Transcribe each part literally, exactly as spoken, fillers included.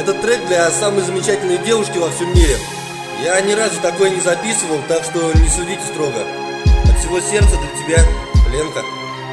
Этот трек для самой замечательной девушки во всем мире. Я ни разу такое не записывал, так что не судите строго. От всего сердца для тебя, Ленка.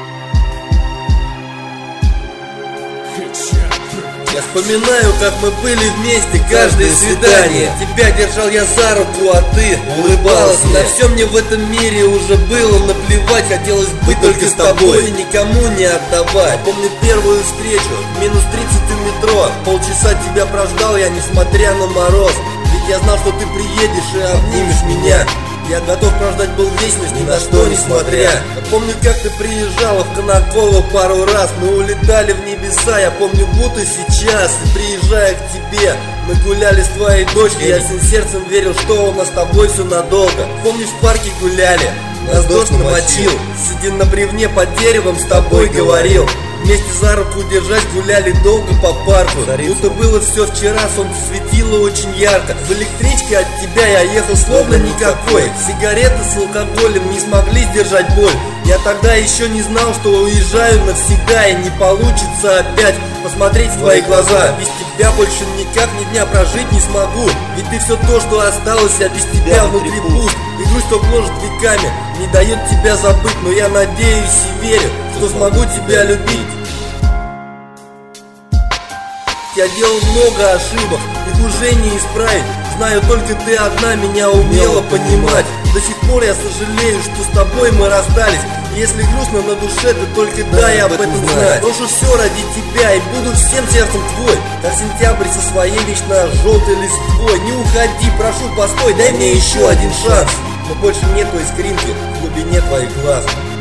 Я вспоминаю, как мы были вместе каждое свидание. Тебя держал я за руку, а ты улыбалась. На все мне в этом мире уже было наплевать. Хотелось быть только с тобой и никому не отдавать. Помню первую встречу, минус тридцать в метро. Полчаса тебя прождал я, несмотря на мороз. Ведь я знал, что ты приедешь и обнимешь меня. Я готов прождать был вечность, ни на что не смотря. Я помню, как ты приезжала в Конаково пару раз. Мы улетали в небеса, я помню, будто сейчас. И приезжая к тебе, мы гуляли с твоей дочкой. Я всем сердцем верил, что у нас с тобой все надолго. Помнишь, в парке гуляли, нас дождь намочил. Сидя на бревне под деревом, с тобой говорил. Вместе за руку держась гуляли долго по парку. Будто было все вчера, солнце светило очень ярко. В электричке от тебя я ехал словно никакой. Сигареты с алкоголем не смогли сдержать боль. Я тогда еще не знал, что уезжаю навсегда. И не получится опять посмотреть в твои глаза. Без тебя больше никак ни дня прожить не смогу. Ведь ты все то, что осталось, а без тебя внутри пуст. И грусть, что гложет веками, не дает тебя забыть. Но я надеюсь и верю, что смогу тебя любить. Я делал много ошибок, их уже не исправить. Знаю, только ты одна меня умела понимать. До сих пор я сожалею, что с тобой мы расстались. Если грустно на душе, то только дай об этом знать. Брошу все ради тебя и буду всем сердцем твой. Как сентябрь со своей вечно желтой листвой. Не уходи, прошу, постой, дай мне еще один шанс. Но больше нет той искринки в глубине твоих глаз.